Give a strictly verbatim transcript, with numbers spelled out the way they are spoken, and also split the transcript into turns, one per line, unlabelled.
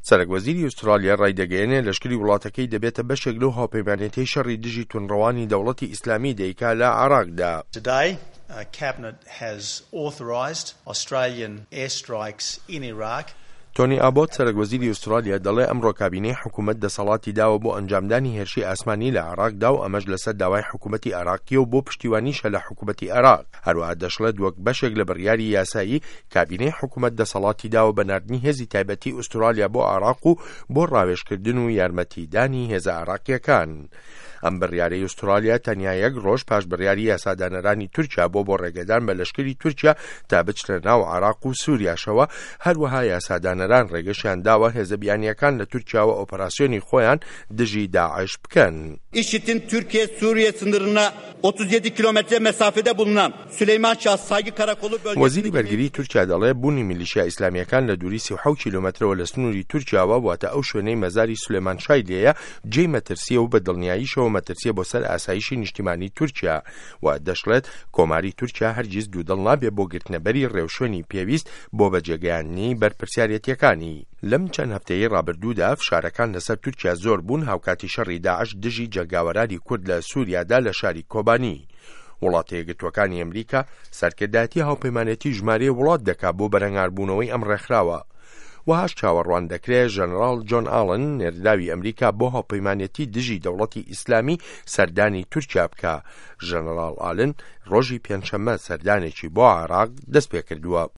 سەرۆکوەزیری ئوسترالیا ڕایدەگەیەنێ لەشکری وڵاتەکەی دەبێتە بەشێک لەو هاوپەیمانێتەی شەڕی دژی تونڕەوانی دەوڵەتی ئیسلامی دەیکا لە عێراقدا.
Today, uh, Cabinet has authorised Australian airstrikes in Iraq.
تۆنی ئابۆت سەرۆکوەزیری ئوسترالیا دەڵێ ئەمڕۆ کابینەی حکوومەت دەسەڵاتی داوە بۆ ئەنجامدانی هێرشی ئاسمانی لە عێراقدا و ئەمەش لەسەر داوای حکوومەتی عێراقیە و بۆ پشتیوانیشە لە حکوومەتی عێراق. هەروەها دەشڵێت وەک بەشێک لە بڕیاری یاسایی کابینەی حکوومەت دەسەڵاتی داوە بە ناردنی هێزی تایبەتی ئوسترالیا بۆ عێراق و بۆ ڕاوێژکردن و یارمەتیدانی هێزە عێراقیەکان. ئەم بڕیارەی ئوسترالیا تەنیا یەک ڕۆژ پاش بڕیاری یاسادانەرانی تورکیا بۆ بۆ ڕێگەدان بە لەشکری تورکیا تا بچرە ناو عێراق و سووریاشەوە. هەروەها یاسادانەران ڕێگەشیان داوە هێزەبیانیەکان لە تورکیاوە ئۆپەراسیۆنی خۆیان دژی داعش بکەن.
IŞİD'in Türkiye-Suriye sınırına otuz yedi kilometre mesafede bulunan Süleyman Şah Saygı Karakolu bölgesinde
وەزیری بەرگری تورکیا دەڵێ بوونی میلیشیا ئیسلامیەکان لە دووری سی و حەوت کیلۆمەترەوە لە سنووری تورکیاوە واتە ئەو شوێنەی مەزاری سولێمان شای لێیە جێی مەترسیە و بە دڵنیاییشەوە مەترسیە بۆ سەر ئاسایشی نیشتیمانی تورکیا و دەشڵێت کۆماری تورکیا هەرگیز دوودڵ نابێ بۆ گرتنەبەری ڕێوشوێنی پێویست بۆ بەجێگەیاندنی بەرپرسیارەتیەکانی. لەم چەند هەفتەیەی ڕابردوودا فشارەکان لەسەر تورکیا زۆر بوون هاوکاتی شەڕی داعش دژی جەنگاوەرانی کورد لە سووریادا لە شاری کۆبانی. وڵاتە یەکگرتووەکانی ئەمریکا سەرکردایەتی هاوپەیمانێتی ژمارەی وڵات دەکات بۆ بەرەنگاربوونەوەی ئەم ڕێکخراوە. وهاش چاوەڕوان دەکرێت ژەنەڕاڵ جۆن ئاڵن نێردراوی ئەمریکا بۆ هاوپەیمانێتی دژی دەوڵەتی ئیسلامی سەردانی تورکیا بکە. ژەنەڕاڵ ئالن ڕۆژی پێنجشەممە سەردانێکی بۆ عێراق دەست پێ کردووە.